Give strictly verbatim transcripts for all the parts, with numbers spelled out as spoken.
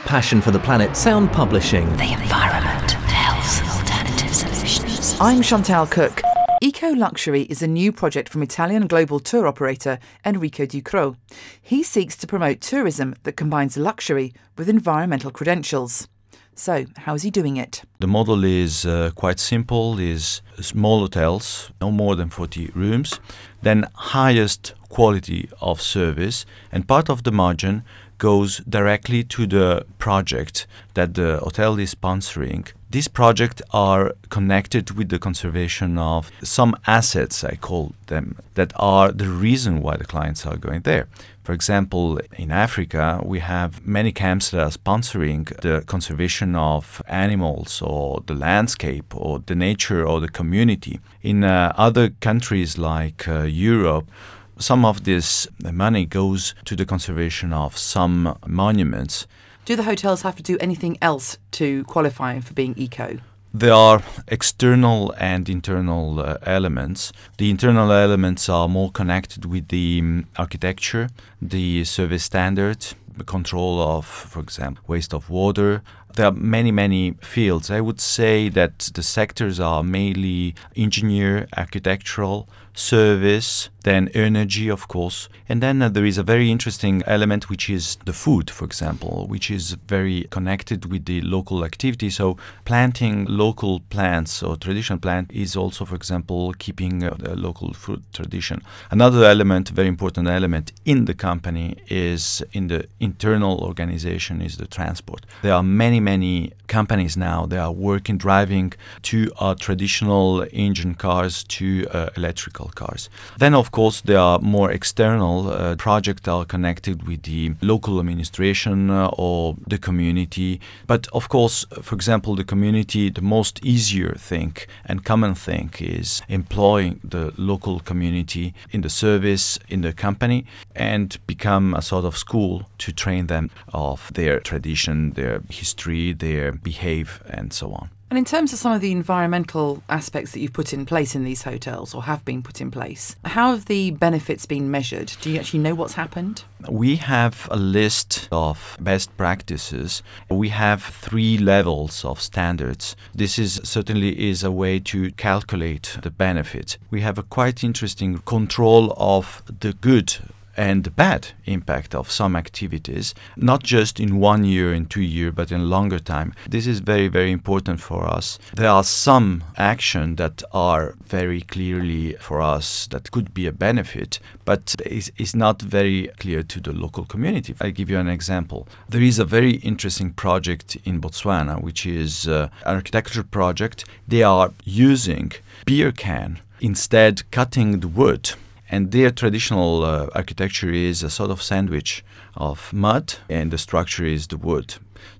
Passion for the Planet Sound Publishing. The environment, health, alternative solutions. I'm Chantal Cook. Eco Luxury is a new project from Italian global tour operator Enrico Ducrot. He seeks to promote tourism that combines luxury with environmental credentials. So, how is he doing it? The model is uh, quite simple, is small hotels, no more than forty rooms, then highest quality of service, and part of the margin goes directly to the project that the hotel is sponsoring. These projects are connected with the conservation of some assets, I call them, that are the reason why the clients are going there. For example, in Africa, we have many camps that are sponsoring the conservation of animals or the landscape or the nature or the community. In uh, other countries like uh, Europe, some of this money goes to the conservation of some monuments. Do the hotels have to do anything else to qualify for being eco? There are external and internal uh, elements. The internal elements are more connected with the um, architecture, the service standards, the control of, for example, waste of water. There are many, many fields. I would say that the sectors are mainly engineer, architectural, service, then energy, of course. And then uh, there is a very interesting element, which is the food, for example, which is very connected with the local activity. So planting local plants or traditional plant is also, for example, keeping uh, the local food tradition. Another element, very important element in the company is in the internal organization is the transport. There are many, many companies now that are working, driving to uh, traditional engine cars to uh, electrical cars. Then, of course, there are more external uh, projects that are connected with the local administration uh, or the community. But, of course, for example, the community, the most easier thing and common thing is employing the local community in the service, in the company, and become a sort of school to train them of their tradition, their history, their behave, and so on. And in terms of some of the environmental aspects that you've put in place in these hotels or have been put in place, how have the benefits been measured? Do you actually know what's happened? We have a list of best practices. We have three levels of standards. This is certainly is a way to calculate the benefit. We have a quite interesting control of the good and the bad impact of some activities, not just in one year, in two years, but in longer time. This is very, very important for us. There are some actions that are very clearly for us that could be a benefit, but is is not very clear to the local community. I'll give you an example. There is a very interesting project in Botswana, which is uh, an architecture project. They are using beer can instead cutting the wood. And their traditional uh, architecture is a sort of sandwich of mud, and the structure is the wood.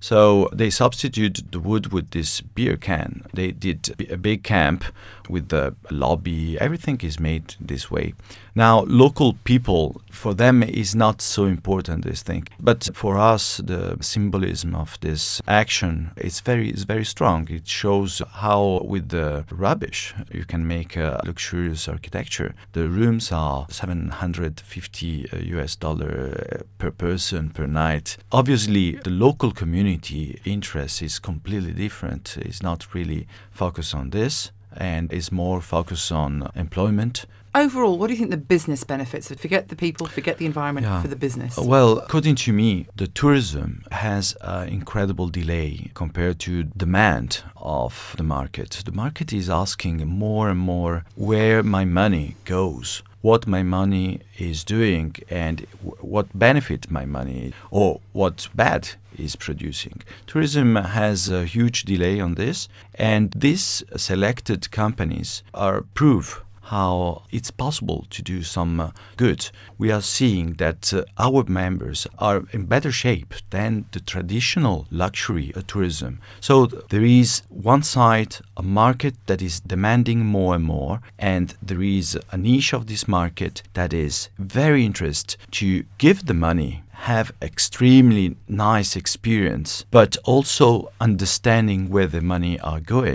So they substitute the wood with this beer can. They did a big camp with the lobby. Everything is made this way. Now, local people, for them, is not so important, this thing. But for us, the symbolism of this action is very, is very strong. It shows how, with the rubbish, you can make a luxurious architecture. The rooms are seven hundred fifty U S dollar per person per night. Obviously, the local community interest is completely different. It's not really focused on this and is more focused on employment. Overall, what do you think the business benefits? Forget the people, forget the environment, Yeah. for the business. Well, according to me, the tourism has an incredible delay compared to demand of the market. The market is asking more and more where my money goes, what my money is doing, and w- what benefit my money or what bad is producing. Tourism has a huge delay on this, and these selected companies are proof how it's possible to do some uh, good. We are seeing that uh, our members are in better shape than the traditional luxury uh, tourism. So th- there is one side a market that is demanding more and more, and there is a niche of this market that is very interested to give the money, have extremely nice experience, but also understanding where the money are going.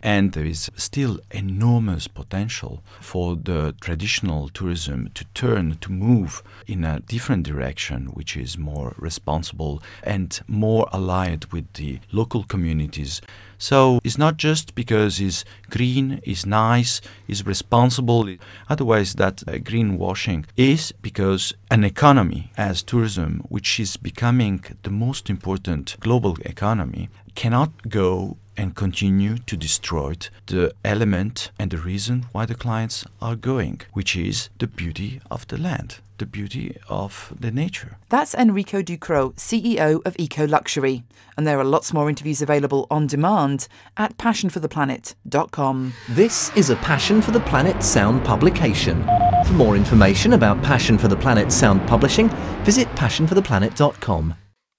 And there is still enormous potential for the traditional tourism to turn, to move in a different direction, which is more responsible and more allied with the local communities. So it's not just because it's green, it's nice, it's responsible. Otherwise, that uh, greenwashing is because an economy as tourism, which is becoming the most important global economy, cannot go and continue to destroy the element and the reason why the clients are going, which is the beauty of the land, the beauty of the nature. That's Enrico Ducrot, C E O of Eco Luxury. And there are lots more interviews available on demand at passion for the planet dot com. This is a Passion for the Planet Sound publication. For more information about Passion for the Planet Sound publishing, visit passion for the planet dot com.